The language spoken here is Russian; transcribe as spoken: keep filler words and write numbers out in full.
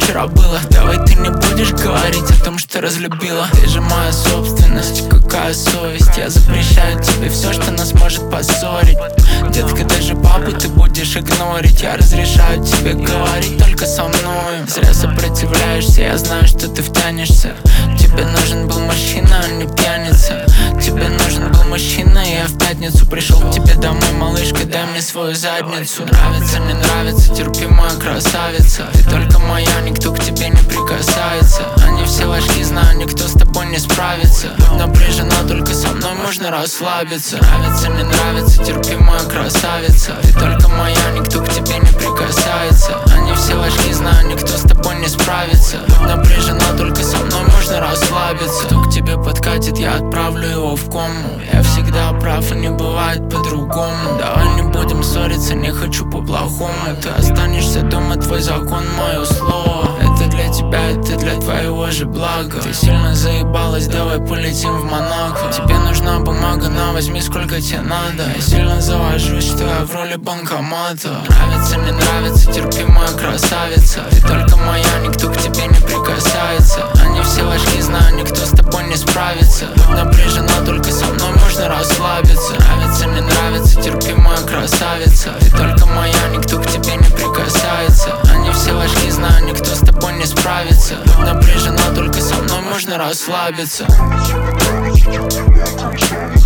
вчера было. Давай ты не будешь говорить о том, что разлюбила. Ты же моя собственность, какая совесть. Я запрещаю тебе все, что нас может поссорить. Детка, даже папу ты будешь игнорить. Я разрешаю тебе говорить только со мной. Зря сопротивляешься, я знаю, что ты втянешься. Тебе нужен был мужчина, а не пьяница. Тебе нужен был мужчина, и я в пятницу пришел к тебе домой, малышка, дай мне свою задницу. Нравится, не нравится, терпи, моя красавица. Ты только моя, никто к тебе не прикасается. Они все ложки, знаю, никто с тобой не справится. Напряжена, только со мной можно расслабиться. Нравится, не нравится, терпи, моя красавица. Ты только моя, никто к тебе не прикасается. Они все ложки, знаю, никто с тобой не справится. Напряжена, только со мной можно расслабиться. Кто к тебе подкатит, я отправлю его в кому. Я всегда прав, и не бывает по-другому. Давай не будем ссориться, не хочу по-плохому. Ты останешься дома, твой закон, мое слово. Это для тебя, это для твоего же блага. Ты сильно заебалась, давай полетим в Монако. Тебе нужна бумага, на, возьми сколько тебе надо. Я сильно завожусь, что я в роли банкомата. Нравится, не нравится, терпи, моя красавица. Ты только моя, никто к тебе не прикасается. Они все ложки, знаю, никто с тобой не справится. Напряжена, только со мной можно расслабиться. Нравится, не нравится, терпи, моя красавица. Ты только моя, никто к тебе не прикасается. Они все ложки, знаю, никто с тобой не справится. Напряжена, только со мной можно расслабиться.